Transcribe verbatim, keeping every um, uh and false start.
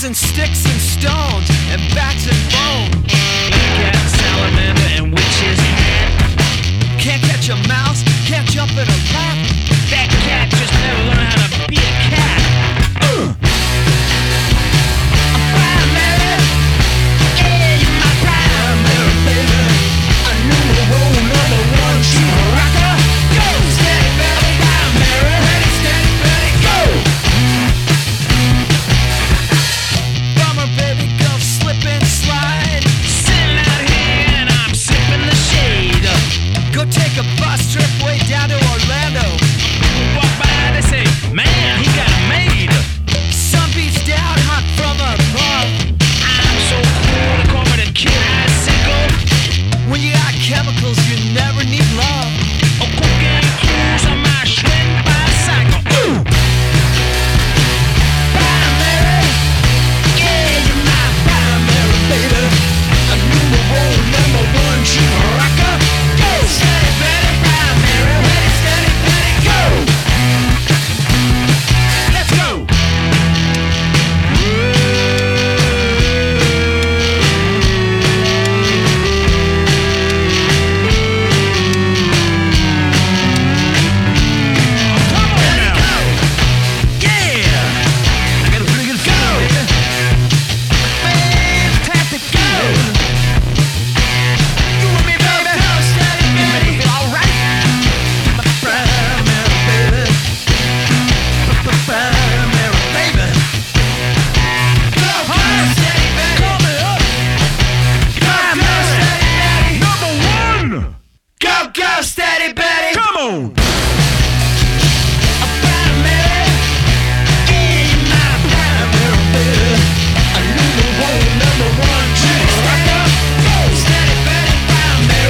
and sticks and stones and bats and bone. Black cat, salamander, and witch's hat. Can't catch a mouse, can't jump in a lap. That cat just never learned how to be a cat.